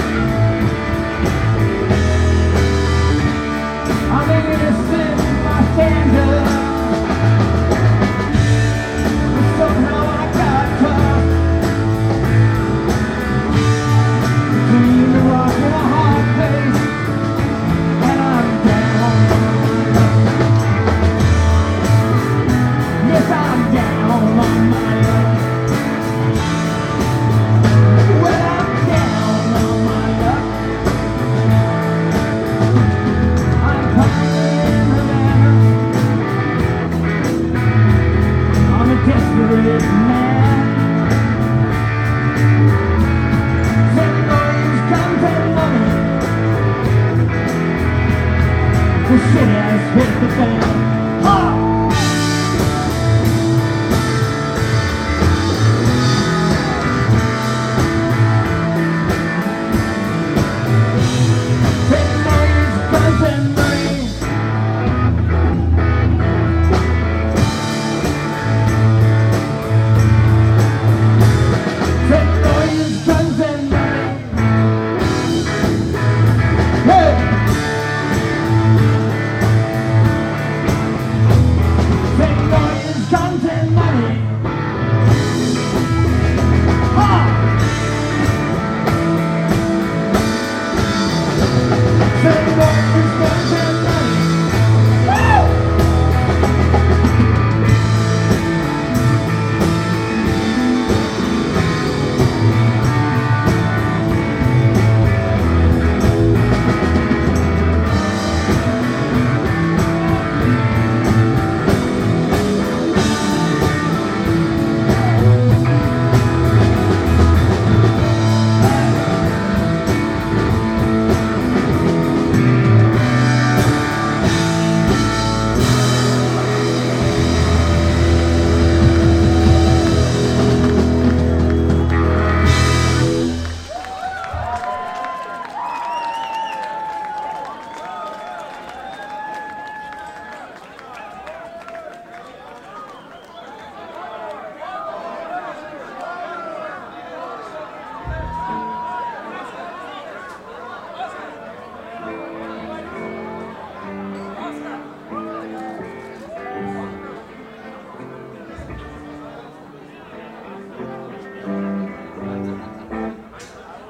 I'm innocent bystander. Somehow I got caught between a rock and a hard place, and I'm down on my luck. Yes, I'm down on my luck. Well, I'm down on my luck. I'm climbing the ladder. I'm a desperate man. Ten boys come to money. The city has hit the fan.